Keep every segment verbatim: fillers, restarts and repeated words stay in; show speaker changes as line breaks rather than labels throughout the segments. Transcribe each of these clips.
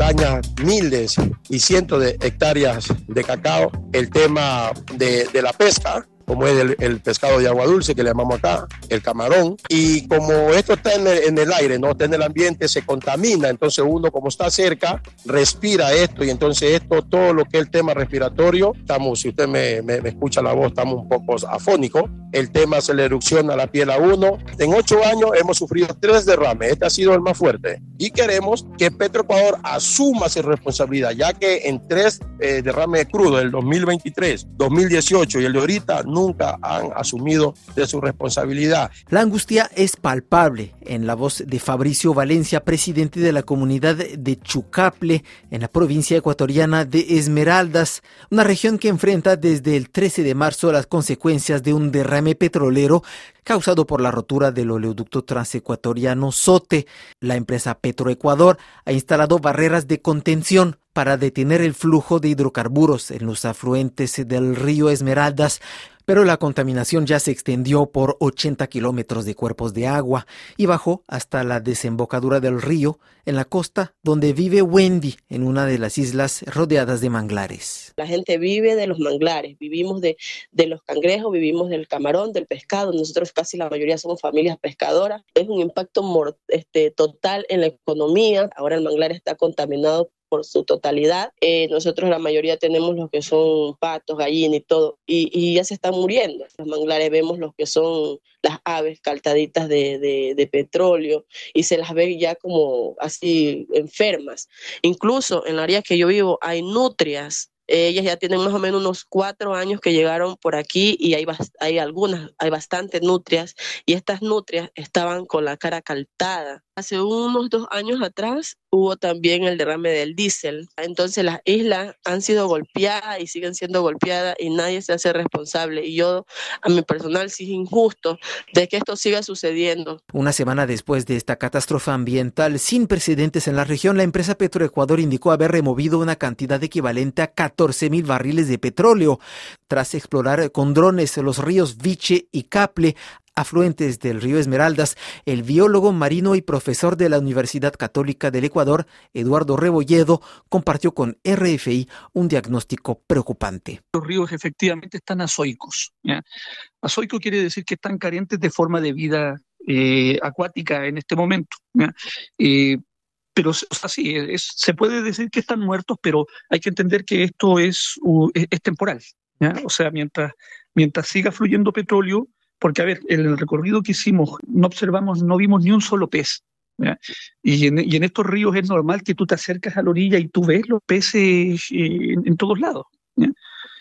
daña miles y cientos de hectáreas de cacao, el tema de, de la pesca, como es el, el pescado de agua dulce que le llamamos acá, el camarón, y como esto está en el, en el aire, no está en el ambiente, se contamina, entonces uno como está cerca, respira esto, y entonces esto, todo lo que es el tema respiratorio, estamos, si usted me, me, me escucha la voz, estamos un poco afónicos, el tema se le erupciona la piel a uno. En ocho años hemos sufrido tres derrames, este ha sido el más fuerte, y queremos que Petroecuador asuma su responsabilidad, ya que en tres eh, derrames crudos, el dos mil veintitrés, dos mil dieciocho y el de ahorita, nunca han asumido de su responsabilidad.
La angustia es palpable en la voz de Fabricio Valencia, presidente de la comunidad de Chucaple, en la provincia ecuatoriana de Esmeraldas, una región que enfrenta desde el trece de marzo las consecuencias de un derrame petrolero causado por la rotura del oleoducto transecuatoriano SOTE. La empresa Petroecuador ha instalado barreras de contención para detener el flujo de hidrocarburos en los afluentes del río Esmeraldas, pero la contaminación ya se extendió por ochenta kilómetros de cuerpos de agua y bajó hasta la desembocadura del río, en la costa donde vive Wendy, en una de las islas rodeadas de manglares.
La gente vive de los manglares, vivimos de, de los cangrejos, vivimos del camarón, del pescado. Nosotros casi la mayoría somos familias pescadoras. Es un impacto mor, este, total en la economía. Ahora el manglar está contaminado por su totalidad. Eh, nosotros la mayoría tenemos los que son patos, gallinas y todo, y, y ya se están muriendo. Los manglares vemos los que son las aves caltaditas de, de, de petróleo y se las ve ya como así enfermas. Incluso en el área que yo vivo hay nutrias. Ellas ya tienen más o menos unos cuatro años que llegaron por aquí y hay, hay algunas, hay bastantes nutrias, y estas nutrias estaban con la cara caltada. Hace unos dos años atrás hubo también el derrame del diésel. Entonces las islas han sido golpeadas y siguen siendo golpeadas y nadie se hace responsable. Y yo, a mi personal, sí es injusto de que esto siga sucediendo.
Una semana después de esta catástrofe ambiental sin precedentes en la región, la empresa Petroecuador indicó haber removido una cantidad equivalente a catorce mil barriles de petróleo. Tras explorar con drones los ríos Viche y Caple, afluentes del río Esmeraldas, el biólogo marino y profesor de la Universidad Católica del Ecuador, Eduardo Rebolledo, compartió con R F I un diagnóstico preocupante.
Los ríos efectivamente están azoicos, ¿ya? Azoico quiere decir que están carentes de forma de vida eh, acuática en este momento, ¿ya? Eh, pero o sea, sí, es, se puede decir que están muertos, pero hay que entender que esto es, uh, es, es temporal, ¿ya? O sea, mientras, mientras siga fluyendo petróleo, porque, a ver, en el recorrido que hicimos no observamos, no vimos ni un solo pez, ¿ya? Y, en, y en estos ríos es normal que tú te acercas a la orilla y tú ves los peces eh, en, en todos lados, ¿ya?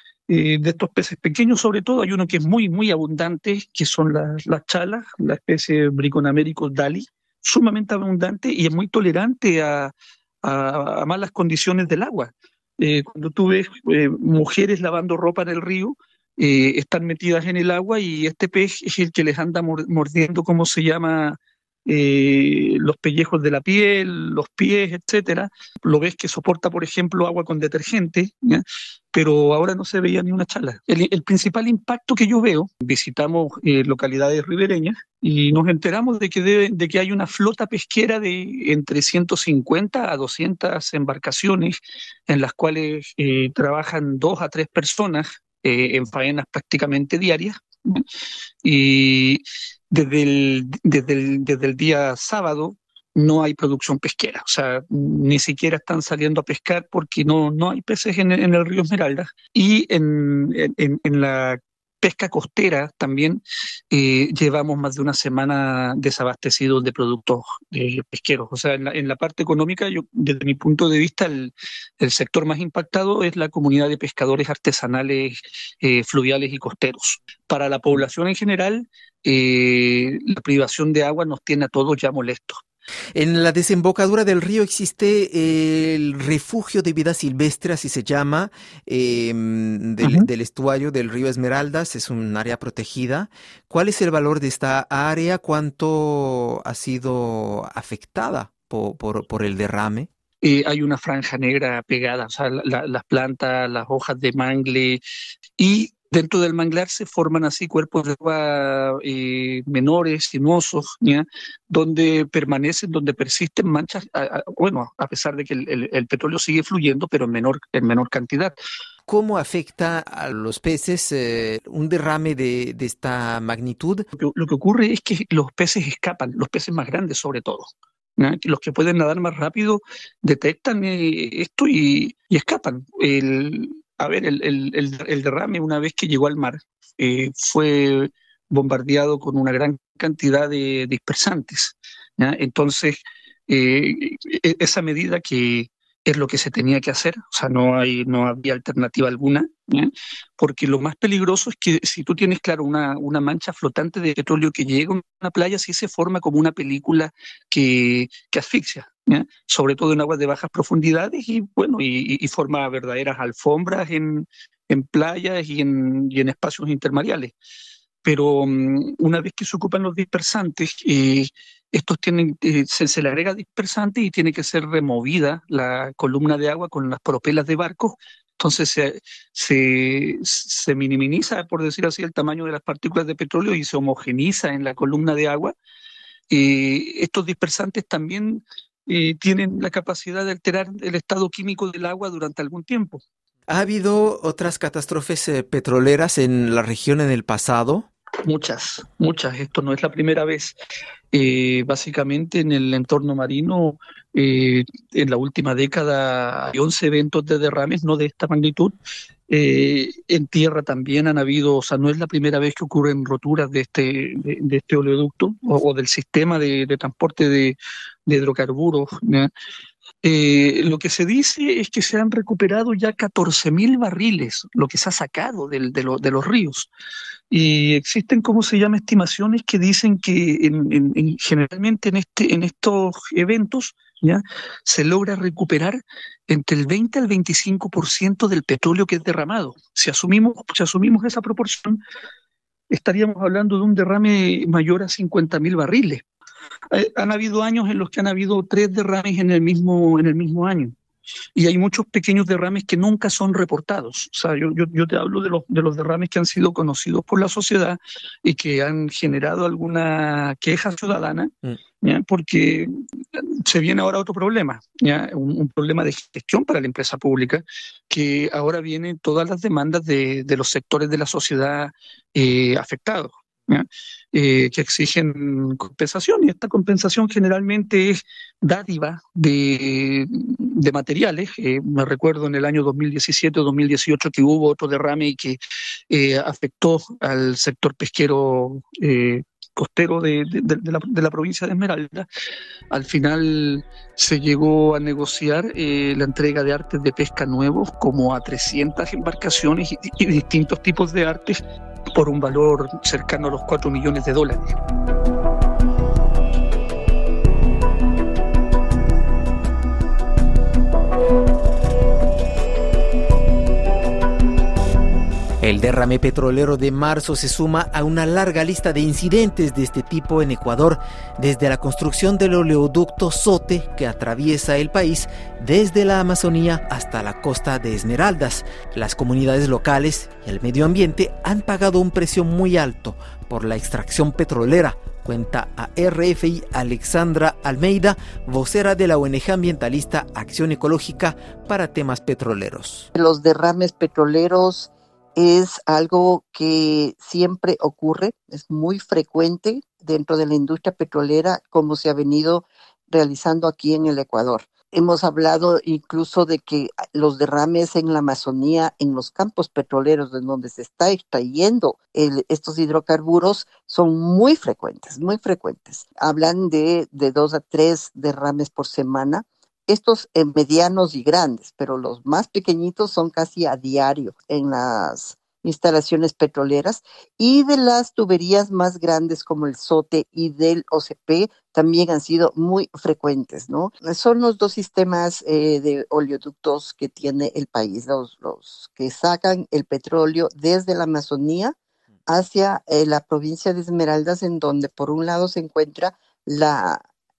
Eh, de estos peces pequeños, sobre todo, hay uno que es muy, muy abundante, que son las, las chalas, la especie Briconaméricos dali, sumamente abundante y es muy tolerante a, a, a malas condiciones del agua. Eh, cuando tú ves eh, mujeres lavando ropa en el río, Eh, están metidas en el agua y este pez es el que les anda mordiendo, ¿cómo se llama? Eh, los pellejos de la piel, los pies, etcétera. Lo ves que soporta, por ejemplo, agua con detergente, ¿ya? Pero ahora no se veía ni una chala. El, el principal impacto que yo veo, visitamos eh, localidades ribereñas y nos enteramos de que, debe, de que hay una flota pesquera de entre ciento cincuenta a doscientas embarcaciones en las cuales eh, trabajan dos a tres personas Eh, en faenas prácticamente diarias, ¿no? Y desde el, desde, el, desde el día sábado no hay producción pesquera, o sea, ni siquiera están saliendo a pescar porque no, no hay peces en, en el río Esmeralda. Y en, en, en la pesca costera también eh, llevamos más de una semana desabastecidos de productos eh, pesqueros. O sea, en la, en la parte económica, yo, desde mi punto de vista, el, el sector más impactado es la comunidad de pescadores artesanales, eh, fluviales y costeros. Para la población en general, eh, la privación de agua nos tiene a todos ya molestos.
En la desembocadura del río existe el refugio de vida silvestre, así se llama, eh, del, uh-huh. del estuario del río Esmeraldas, es un área protegida. ¿Cuál es el valor de esta área? ¿Cuánto ha sido afectada por, por, por el derrame?
Eh, hay una franja negra pegada, o sea, la, la, las plantas, las hojas de mangle, y Dentro del manglar se forman así cuerpos de agua eh, menores, sinuosos, ¿ya? Donde permanecen, donde persisten manchas, a, a, bueno, a pesar de que el, el, el petróleo sigue fluyendo, pero en menor, en menor cantidad.
¿Cómo afecta a los peces eh, un derrame de, de esta magnitud?
Lo que, lo que ocurre es que los peces escapan, los peces más grandes sobre todo. ¿Ya? Los que pueden nadar más rápido detectan eh, esto y, y escapan. El, a ver, el, el, el, el derrame una vez que llegó al mar eh, fue bombardeado con una gran cantidad de dispersantes. ¿Ya? Entonces, eh, esa medida que es lo que se tenía que hacer, o sea, no hay, no había alternativa alguna, ¿ya? Porque lo más peligroso es que si tú tienes, claro, una, una mancha flotante de petróleo que llega a una playa, sí se forma como una película que, que asfixia, ¿ya? Sobre todo en aguas de bajas profundidades y, bueno, y, y forma verdaderas alfombras en, en playas y en, y en espacios intermareales. Pero um, una vez que se ocupan los dispersantes, eh, estos tienen, eh, se, se le agrega dispersante y tiene que ser removida la columna de agua con las propelas de barcos. Entonces se, se, se minimiza, por decir así, el tamaño de las partículas de petróleo y se homogeniza en la columna de agua. Eh, estos dispersantes también eh, tienen la capacidad de alterar el estado químico del agua durante algún tiempo.
¿Ha habido otras catástrofes eh, petroleras en la región en el pasado?
Muchas, muchas. Esto no es la primera vez. Eh, básicamente en el entorno marino, eh, en la última década hay once eventos de derrames, no de esta magnitud. Eh, en tierra también han habido, o sea, no es la primera vez que ocurren roturas de este, de, de este oleoducto o, o del sistema de, de transporte de, de hidrocarburos, ¿ya? Eh, lo que se dice es que se han recuperado ya catorce mil barriles, lo que se ha sacado del, de, lo, de los ríos. Y existen, ¿cómo se llama?, estimaciones que dicen que en, en, en, generalmente en, este, en estos eventos ya se logra recuperar entre el veinte al veinticinco por ciento del petróleo que es derramado. Si asumimos, si asumimos esa proporción, estaríamos hablando de un derrame mayor a cincuenta mil barriles. Eh, han habido años en los que han habido tres derrames en el mismo, en el mismo año. Y hay muchos pequeños derrames que nunca son reportados. O sea, yo, yo, yo te hablo de los, de los derrames que han sido conocidos por la sociedad y que han generado alguna queja ciudadana, mm. ¿ya? Porque se viene ahora otro problema, ¿ya? Un, un problema de gestión para la empresa pública, que ahora vienen todas las demandas de, de los sectores de la sociedad eh, afectados. Eh, que exigen compensación, y esta compensación generalmente es dádiva de, de materiales. Eh, me recuerdo en el año dos mil diecisiete o dos mil dieciocho que hubo otro derrame y que eh, afectó al sector pesquero eh, costero de, de, de, la, de la provincia de Esmeralda. Al final se llegó a negociar eh, la entrega de artes de pesca nuevos como a trescientas embarcaciones y, y distintos tipos de artes por un valor cercano a los cuatro millones de dólares.
El derrame petrolero de marzo se suma a una larga lista de incidentes de este tipo en Ecuador, desde la construcción del oleoducto Sote, que atraviesa el país desde la Amazonía hasta la costa de Esmeraldas. Las comunidades locales y el medio ambiente han pagado un precio muy alto por la extracción petrolera, cuenta a R F I Alexandra Almeida, vocera de la O N G ambientalista Acción Ecológica para temas petroleros.
Los derrames petroleros es algo que siempre ocurre, es muy frecuente dentro de la industria petrolera, como se ha venido realizando aquí en el Ecuador. Hemos hablado incluso de que los derrames en la Amazonía, en los campos petroleros en donde se está extrayendo el, estos hidrocarburos, son muy frecuentes, muy frecuentes. Hablan de, de dos a tres derrames por semana. Estos eh, medianos y grandes, pero los más pequeñitos son casi a diario en las instalaciones petroleras, y de las tuberías más grandes como el Sote y del O C P también han sido muy frecuentes, ¿no? Son los dos sistemas eh, de oleoductos que tiene el país, los, los que sacan el petróleo desde la Amazonía hacia eh, la provincia de Esmeraldas, en donde por un lado se encuentra la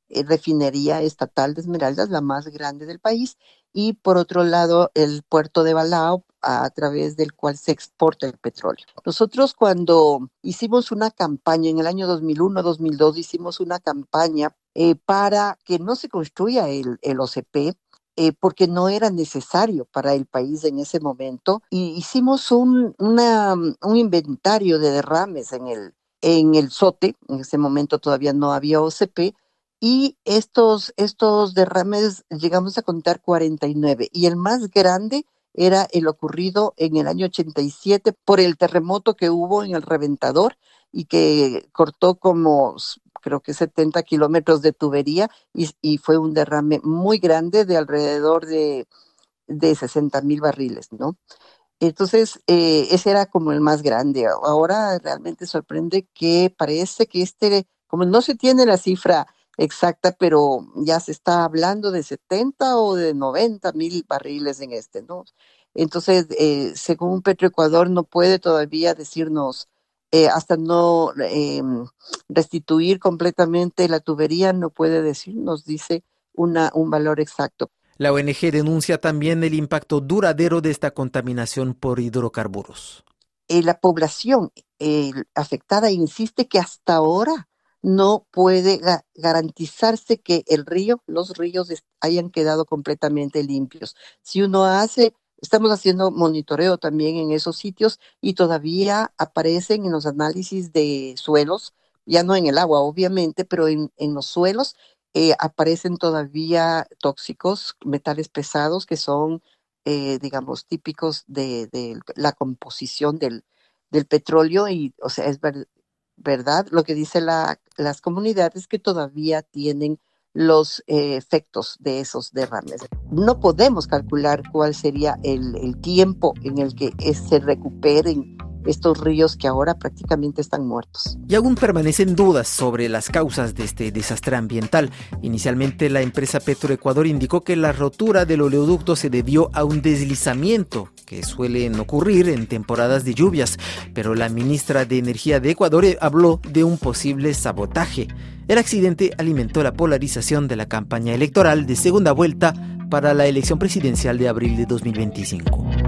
eh, refinería estatal de Esmeraldas, la más grande del país, y por otro lado el puerto de Balao, a, a través del cual se exporta el petróleo. Nosotros cuando hicimos una campaña en el año dos mil uno, dos mil dos, hicimos una campaña eh, para que no se construya el, el O C P, Eh, porque no era necesario para el país en ese momento, y hicimos un, una, un inventario de derrames en el, en el SOTE. En ese momento todavía no había O C P, y estos, estos derrames llegamos a contar cuarenta y nueve, y el más grande era el ocurrido en el año ochenta y siete por el terremoto que hubo en el Reventador y que cortó como creo que setenta kilómetros de tubería, y, y fue un derrame muy grande de alrededor de, de sesenta mil barriles, ¿no? Entonces, eh, ese era como el más grande. Ahora realmente sorprende que parece que este, como no se tiene la cifra exacta, pero ya se está hablando de setenta o de noventa mil barriles en este, ¿no? Entonces, eh, según Petroecuador, no puede todavía decirnos, eh, hasta no eh, restituir completamente la tubería, no puede decirnos, dice, una, un valor exacto.
La O N G denuncia también el impacto duradero de esta contaminación por hidrocarburos.
Eh, la población eh, afectada insiste que hasta ahora no puede ga- garantizarse que el río, los ríos est- hayan quedado completamente limpios. Si uno hace, estamos haciendo monitoreo también en esos sitios, y todavía aparecen en los análisis de suelos, ya no en el agua obviamente, pero en, en los suelos eh, aparecen todavía tóxicos, metales pesados que son, eh, digamos, típicos de, de la composición del, del petróleo. Y, o sea, es ver- verdad lo que dicen la, las comunidades, que todavía tienen los eh, efectos de esos derrames. No podemos calcular cuál sería el, el tiempo en el que es- se recuperen estos ríos que ahora prácticamente están muertos.
Y aún permanecen dudas sobre las causas de este desastre ambiental. Inicialmente, la empresa Petroecuador indicó que la rotura del oleoducto se debió a un deslizamiento que suelen ocurrir en temporadas de lluvias, pero la ministra de Energía de Ecuador habló de un posible sabotaje. El accidente alimentó la polarización de la campaña electoral de segunda vuelta para la elección presidencial de abril de dos mil veinticinco.